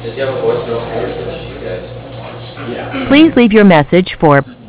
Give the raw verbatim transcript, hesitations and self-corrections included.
Does he have a voicemail for you guys? Yeah. Please leave your message for